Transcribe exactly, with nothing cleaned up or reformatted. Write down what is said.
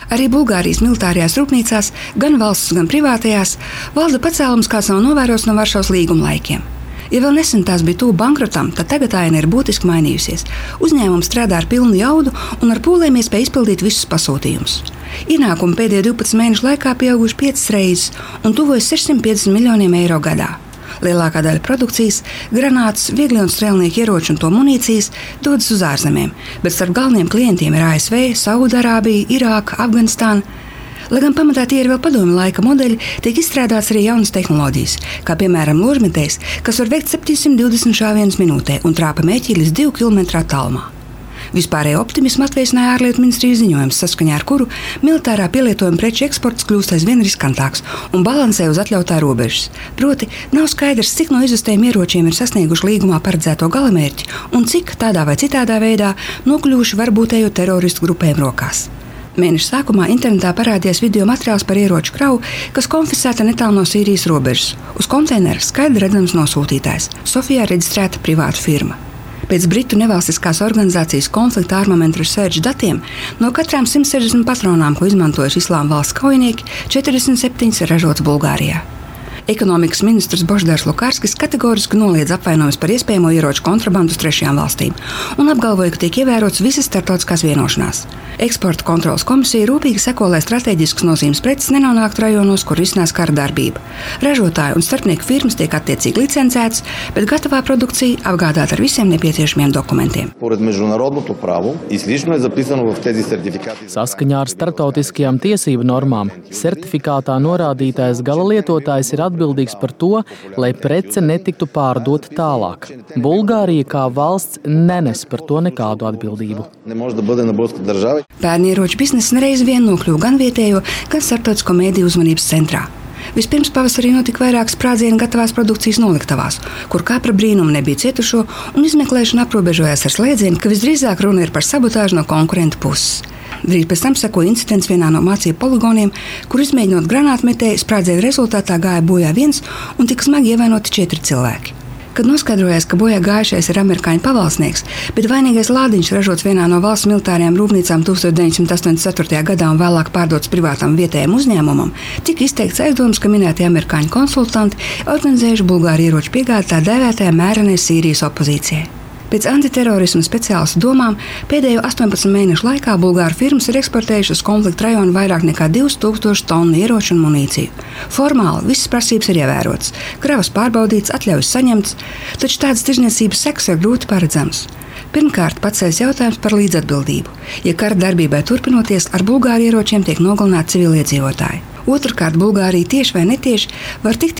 Arī Bulgārijas militārajās rūpnīcās, gan valsts, gan privātajās, valda pacēlums, kāds nav novērots no Varšavas līguma laikiem. Ja vēl nesen tās bija tuvu bankrotam, tad tagad aina ir būtiski mainījusies. Uzņēmums strādā ar pilnu jaudu un ar pūlēm iespēja izpildīt visus pasūtījumus. Ienākumi pēdējo divpadsmit mēnešu laikā pieauguši piecas reizes un tuvojas sešsimt piecdesmit miljoniem eiro gadā. Lielākā daļa produkcijas, granātas, viegli un strēlnieku ieroču un to munīcijas dodas uz ārzemēm, bet starp galveniem klientiem ir A S V, Saudarābija, Irāka, Afganistāna. Lai gan pamatā tie ir vēl padomju laika modeļi, tiek izstrādāts arī jaunas tehnoloģijas, kā piemēram ložmetējs, kas var veikt septiņsimt divdesmit šāvienus minūtē un trāpa mērķī līdz divu kilometru attālumā. Vispārējo optimismu atveicināja ārlietu ministrijas ziņojums, saskaņā ar kuru militārā pielietojuma preču eksports kļūst aizvien riskantāks un balansē uz atļautā robežas. Proti, nav skaidrs, cik no izvestējiem ieročiem ir sasnieguši līgumā paredzēto galamērķi un cik tādā vai citādā veidā nokļuvuši varbūtējo teroristu grupēm rokās. Mēneša sākumā internetā parādījās video materiāls par ieroču kravu, kas konfiscēta netālu no Sīrijas robežas. Uz konteinera skaidri redzams nosūtītājs – Sofijā reģistrēta privāta firma. Pēc Britu nevalstiskās organizācijas konflikta armamentu research datiem no katrām simt sešdesmit patronām, ko izmantojuši Islāma valsts kaujinieki, četrdesmit septiņas ir ražotas Bulgārijā. Ekonomikas ministrs Božidārs Lukarskis kategoriski noliedz apvainojumus par iespējamo ieroču kontrabandu uz trešajām valstīm un apgalvoja, ka tiek ievērotas visas starptautiskās vienošanās. Eksporta kontroles komisija rūpīgi seko, lai strateģiskas nozīmes preces nenonāktu rajonos, kur risinās kara darbība. Ražotāju un starpnieku firmas tiek attiecīgi licencētas, bet gatavā produkcija apgādāta ar visiem nepieciešamiem dokumentiem. Saskaņā ar starptautiskajām tiesību normām certifikātā norādītais gala lietotājs ir atbildīgs par to, lai prece netiktu pārdota tālāk. Bulgārija kā valsts nenes par to nekādu atbildību. Bērnieroču biznesa nereiz vien nokļuva gan vietējo, gan starptautisko mēdīju uzmanības centrā. Vispirms pavasarī notika vairākas sprādzienu gatavās produkcijas noliktavās, kur kapra brīnumu nebija cietušo un izmeklēšana aprobežojās ar slēdzienu, ka visdrīzāk runa ir par sabotāžu no konkurenta puses. Drīz pēc tam sekoja incidents vienā no mācību poligoniem, kur izmēģinot granātmetēju, sprādzienu rezultātā gāja bojā viens un tika smagi ievainoti četri cilvēki. Kad noskaidrojās, ka bojā gājušais ir amerikāņu pavalsnieks, bet vainīgais lādiņš ražots vienā no valsts militārajām rūpnīcām tusentis deviņsimt astoņdesmit ceturtajā gadā un vēlāk pārdots privātam vietējam uzņēmumam, tika izteikts aizdoms, ka minētie amerikāņu konsultanti organizējuši Bulgāru ieroču piegādi tā dēvētajai mērenai Sīrijas opozīcijai. Pēc antiterorisma speciālistu domām pēdējo astoņpadsmit mēnešu laikā Bulgāru firmas ir eksportējušas uz konflikta rajonu vairāk nekā divas tūkstošus tonu ieroču un munīciju. Formāli visas prasības ir ievērotas, kravas pārbaudīts, atļaujas saņemts, taču tādas tirdzniecības sekas ir grūti paredzamas. Pirmkārt, paceļas jautājums par līdzatbildību. Ja kara darbībai turpinoties, ar Bulgāru ieročiem tiek nogalināti civiliedzīvotāji. Otrkārt, Bulgārija tieši vai netieši var tikt